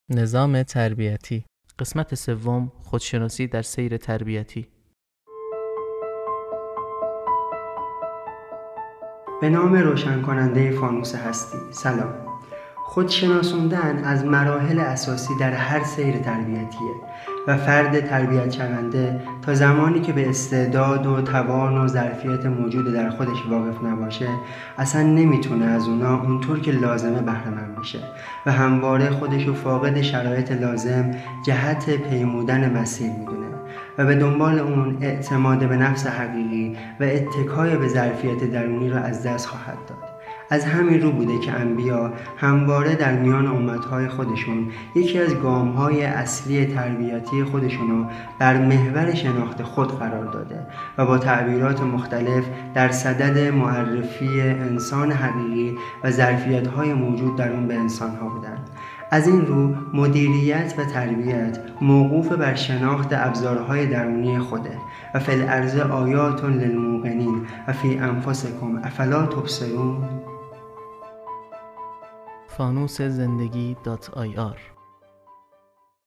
نظام تربیتی. قسمت سوم، خودشناسی در سیر تربیتی. به نام روشن کننده فانوس هستی. سلام. خودشناسوندن از مراحل اساسی در هر سیر تربیتیه و فرد تربیت شونده تا زمانی که به استعداد و توان و ظرفیت موجود در خودش واقف نباشه اصلا نمیتونه از اونا اونطور که لازمه بهره‌مند بشه و همواره خودشو فاقد شرایط لازم جهت پیمودن مسیر میدونه و به دنبال اون اعتماد به نفس حقیقی و اتکای به ظرفیت درونی رو از دست خواهد داد. از همین رو بوده که انبیا همواره در میان امتهای خودشون یکی از گامهای اصلی تربیتی خودشونو بر محور شناخت خود قرار داده و با تعبیرات مختلف در صدد معرفی انسان حقیقی و ظرفیت‌های موجود در اون به انسان‌ها بودن. از این رو مدیریت و تربیت موقوف بر شناخت ابزارهای درونی خوده و فی الارض آیات للموقنین و فی انفسکم افلا تبصرون. fanusezendegi.ir